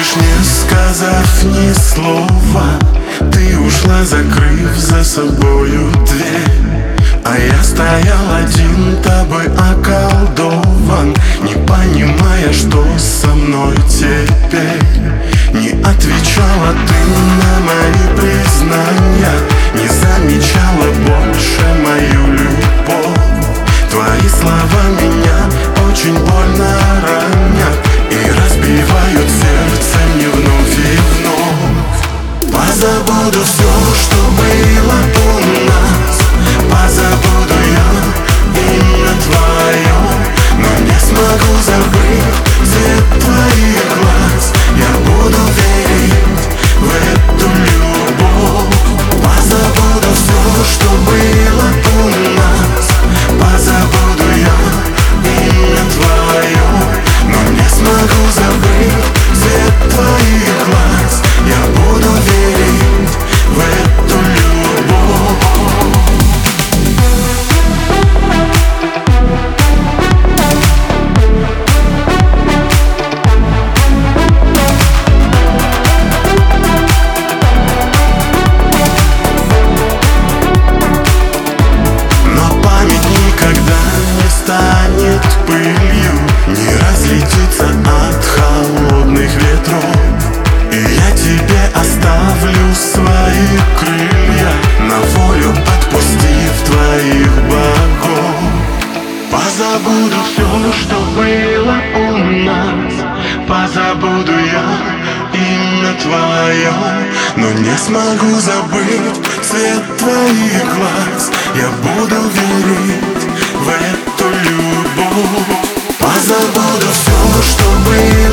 уходишь, не сказав ни слова. Ты ушла, закрыв за собою дверь. А я стоял один, тобой околдован, не понимая, что со мной теперь. Не отвечала ты на мои признания, не замечала больше мою любовь. Твои слова меня очень больно ранят и разбивают сердце мне вновь и вновь. Позабуду все, что было у нас, позабуду я имя твое, но не смогу забыть цвет твоих глаз. Я буду верить в эту любовь. Позабуду все, что было у нас, позабуду я имя твое, но не смогу забыть цвет твоих глаз. Я буду верить в эту любовь. Станет пылью, не разлетится от холодных ветров. И я тебе оставлю свои крылья, на волю отпустив твоих богов. Позабуду все, что было у нас, позабуду я имя твое, но не смогу забыть цвет твоих глаз. Я буду верить в эту любовь. Позабуду все, что было